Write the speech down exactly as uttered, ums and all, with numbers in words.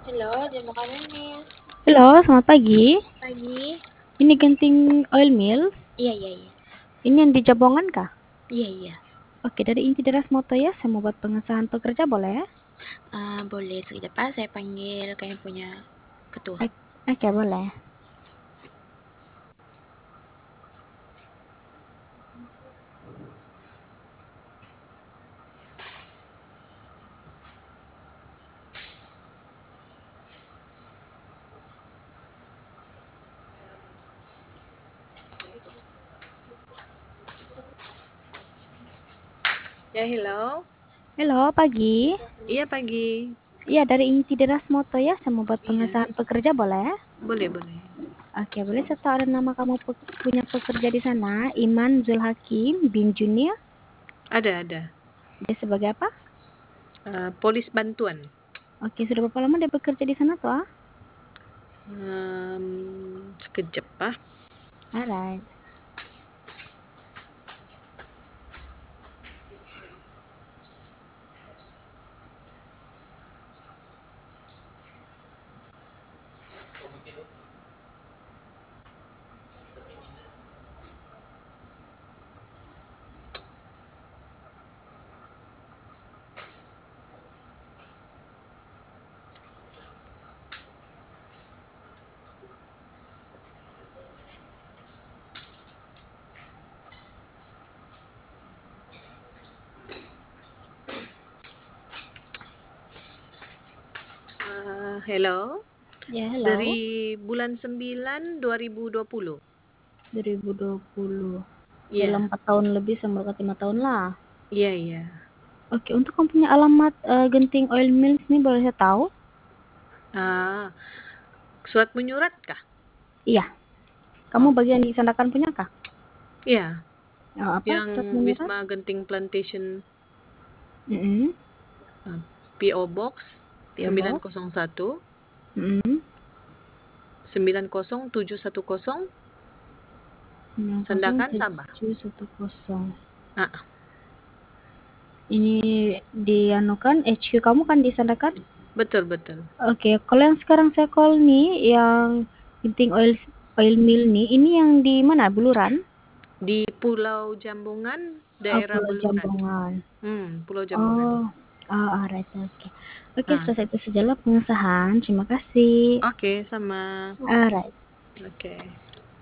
Halo, jam makanan nih. Halo, selamat pagi. Pagi. Ini Genting Oil Mill. Iya, iya, iya. Ini yang di Jabongan kah? Iya, iya. Oke, dari Inti Deras Moto ya. Saya mau buat pengesahan pekerja boleh? Ah, boleh sekejap Pak, saya panggil kayak punya ketua. Oke, oke, boleh. Ya, hello. Halo, pagi. Iya, pagi. Iya, dari Inti Deras Moto ya. Saya mau buat Iya, pengesahan pekerja boleh? boleh, boleh. Oke, boleh saya tahu ada nama kamu pe- punya pekerja di sana? Iman Zulhakim bin Junior. Ada, ada. Dia sebagai apa? Ah, polis bantuan. Oke, sudah berapa lama dia bekerja di sana tuh? Ah? Um, sekejap Pak. Alright. Ah, hello. Ya, hello. Dari bulan sembilan dua ribu dua puluh. dua ribu dua puluh. Iya, Dalam empat tahun lebih sama lima tahun lah. iya, iya. Oke, untuk kamu punya alamat eh, Genting Oil Mills ini boleh saya tahu? Ah, surat menyurat kah? Iya. Kamu Oh, bagian di Sandakan punya kah? iya. Oh, apa Yang surat menyurat? Wisma Genting Plantation, Mm-mm. ah, P O Box P O Box. sembilan nol satu Mm-mm. sembilan nol tujuh satu nol Sandakan, Sabah. sembilan nol tujuh satu nol. Ah, Ini dianukan H Q kamu kan di Sandakan? betul, betul. Oke, kalau yang sekarang saya call nih yang Genting Oil Oil Mill nih, ini yang di mana? Buluran? Di Pulau Jambungan, Oh, daerah Pulau Beluran. Jambongan. Hmm, Pulau Jambungan. Oh, oh, alright, oke. Oke, Ah, selesai itu sajalah pengesahan. Terima kasih. oke, sama. Alright. Oke.